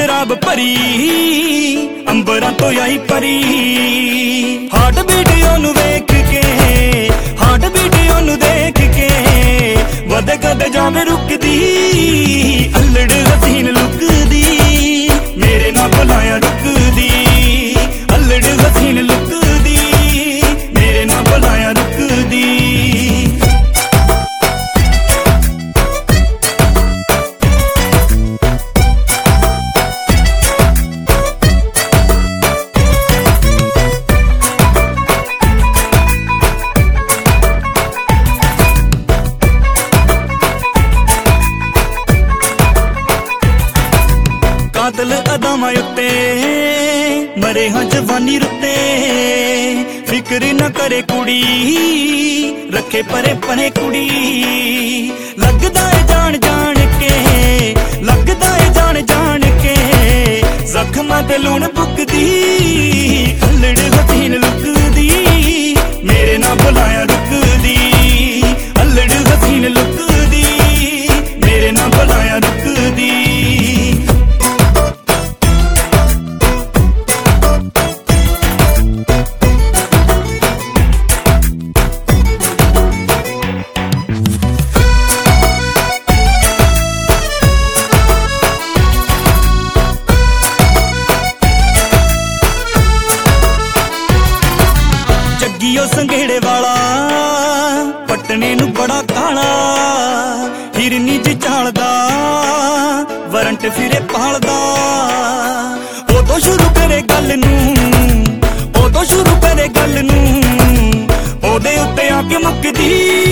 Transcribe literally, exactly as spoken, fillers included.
शराब भरी अंबरां तो आई परी। हार्ट वीडियो नू वेख के हार्ट वीडियो नू देख के वध कद जावे रुकदी अल्लड़ हसीन लुकदी मेरे ना बुलाया रुकदी अल्लड़ हसीन लुकदी मेरे ना बुलाया रुकदी। कातल अदावां उत्ते मरे हाँ जवानी रुते फिक्र न करे कुड़ी रखे परे परे कुड़ी। लगदा है जान जान के लगदा है जान जान के जख्मां ते लूण पुकदी अल्लड़ हसीन लुकदी मेरे ना बुलाया रुकदी अल्लड़ हसीन लुकदी मेरे ना बुलाया रुकदी। जग्गियो संघेड़े वाला पटने नू बड़ा काला हिरनी च झालदा वरंट फिरे पालदा। उदों शुरू करे गल नू उदों शुरू करे गल नू ओदे उत्ते आके मुकदी